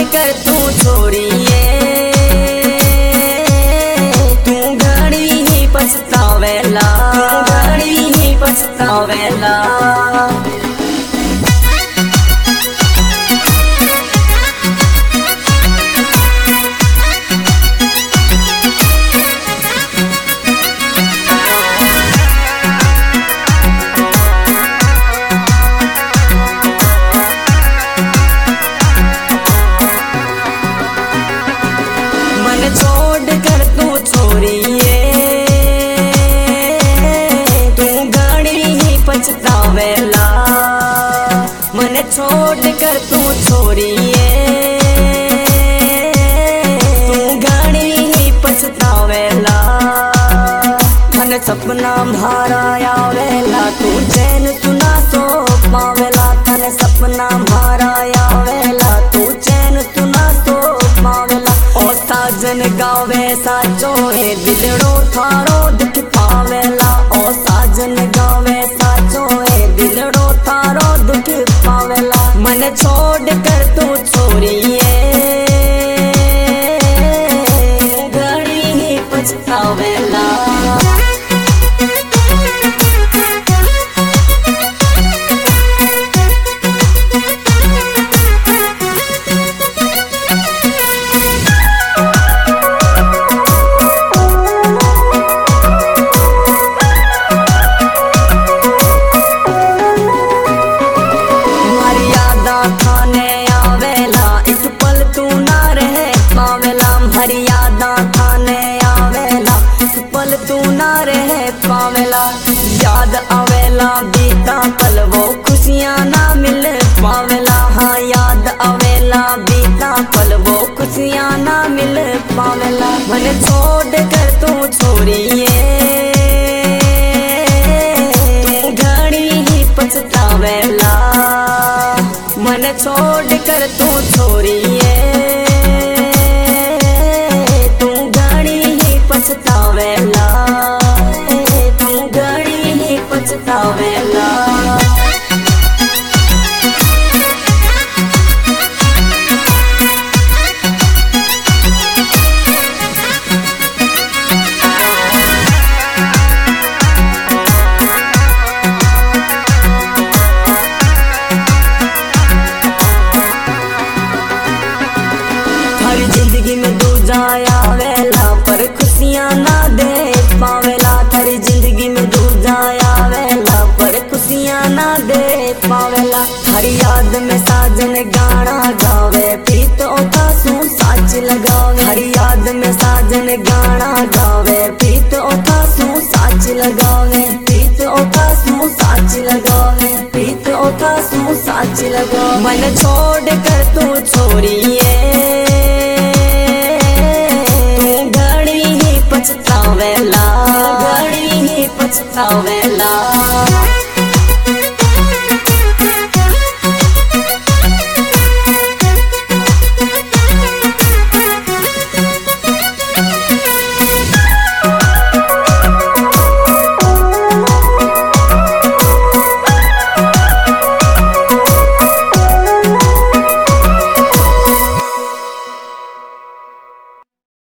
कर तू छोड़िए, तू घड़ी ही पछतावेला, घड़ी ही पछतावेला। छोड़ कर तू छोड़िए, तू घड़ी ही पछतावेला। मन छोड़ कर तू छोड़िए, तू घड़ी ही पछतावेला। मन सपना भारा आवेला, तू चैन तू ना सो पावेला। तन सपना भारा आवेला, तू चैन तू ना सो पावेला। ओ साजन गावे साचो है, दिलड़ो थारो दुख पावेला। ओ साजन गावे साचो है, दिलड़ो थारो दुख पावेला। मन छोड़ कर तू छोड़िए, घड़ी ही पछतावेला। खाने आवेला, एक पल तू ना रह पावेला। मर्यादा खाने आवेला, एक पल तू ना रह पावेला। याद आवेला बीता पल, वो खुशियाँ ना मिल पावेला। हाँ याद आवेला बीता पल, वो खुशियाँ ना मिल पावेला। मन छोड़ कर तू छोड़िए, तू घड़ी ही पछतावेला। मन छोड़ कर तू छोड़िए, तू घड़ी ही पछतावेला, तू घड़ी ही पछतावेला। जिंदगी में दूजा आवेला, पर खुशियाँ ना दे पावेला। थारी जिंदगी में दूजा आवेला, पर खुशियाँ ना दे पावेला। हरी याद में साजन गाना गावे, प्रीत ओथा सू साच लगावे। हरी याद में साजन गाना गावे, प्रीत ओथा सू साच लगावे। प्रीत ओथा सू साच लगावे, प्रीत ओथा सू साच लगावे। मन छोड़ कर तू छोड़िए, पछतावेला, घड़ी ही पछतावेला।